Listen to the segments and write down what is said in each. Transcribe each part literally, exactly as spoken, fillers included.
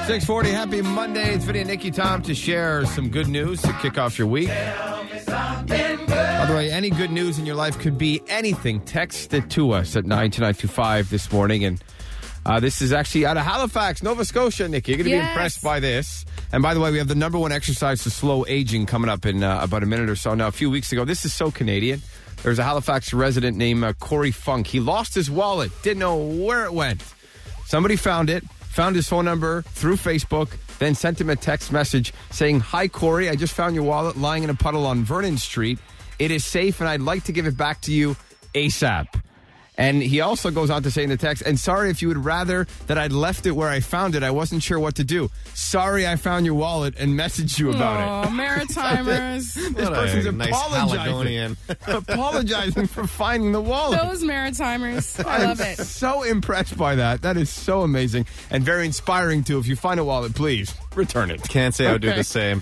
six forty, happy Monday. It's Vinny and Nikki. Time to share some good news to kick off your week. By the way, any good news in your life could be anything. Text it to us at nine two nine two five this morning. And uh, this is actually out of Halifax, Nova Scotia, Nikki. You're going to Yes. be impressed by this. And by the way, we have the number one exercise to slow aging coming up in uh, about a minute or so. Now, a few weeks ago, this is so Canadian. There's a Halifax resident named uh, Corey Funk. He lost his wallet, didn't know where it went. Somebody found it, found his phone number through Facebook, then sent him a text message saying, "Hi, Corey, I just found your wallet lying in a puddle on Vernon Street. It is safe, and I'd like to give it back to you ASAP." And he also goes on to say in the text, "And sorry if you would rather that I'd left it where I found it. I wasn't sure what to do. Sorry I found your wallet and messaged you about Oh, it." Maritimers. This What person's a nice apologizing. apologizing for finding the wallet. Those Maritimers. I I'm love it. so impressed by that. That is so amazing and very inspiring, too. If you find a wallet, please return it. Can't say I would do Okay. the same.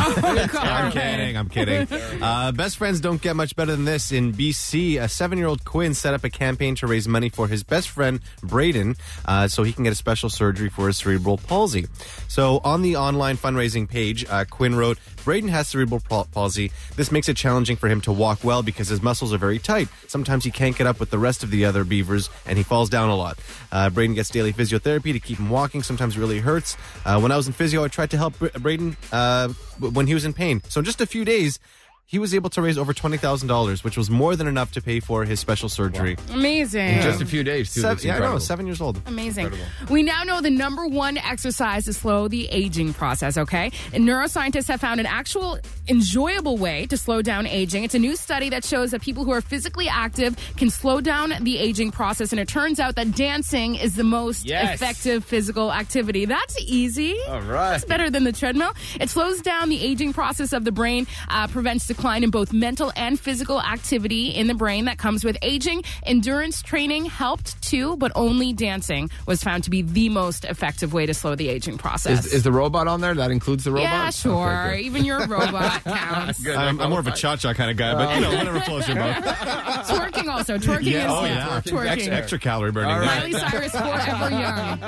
I'm kidding. I'm kidding. Uh, best friends don't get much better than this. In B C, a seven-year-old Quinn set up a campaign to raise money for his best friend, Braden, uh, so he can get a special surgery for his cerebral palsy. So on the online fundraising page, uh, Quinn wrote, "Braden has cerebral pal- palsy. This makes it challenging for him to walk well because his muscles are very tight. Sometimes he can't get up with the rest of the other beavers, and he falls down a lot. Uh, Braden gets daily physiotherapy to keep him walking. Sometimes it really hurts. Uh, when I was in physio, I tried to help Br- Braden uh, when he was in pain. So in just a few days, he was able to raise over twenty thousand dollars, which was more than enough to pay for his special surgery. Amazing. In just a few days, too. Seven, That's yeah, I know, incredible. seven years old. Amazing. We now know the number one exercise to slow the aging process, okay? And neuroscientists have found an actual enjoyable way to slow down aging. It's a new study that shows that people who are physically active can slow down the aging process, and it turns out that dancing is the most Yes. effective physical activity. That's easy. All right. That's better than the treadmill. It slows down the aging process of the brain, uh, prevents decline in both mental and physical activity in the brain that comes with aging. Endurance training helped too, but only dancing was found to be the most effective way to slow the aging process. Is, is the robot on there? That includes the robot? yeah, sure. Okay, good. Even your robot counts. Good. I'm, I'm more of a cha-cha kind of guy, but you know, whatever floats your boat. Twerking also. Twerking Yeah, is oh yeah. yeah, Twerking. extra, extra calorie burning. All right. Miley Cyrus forever young.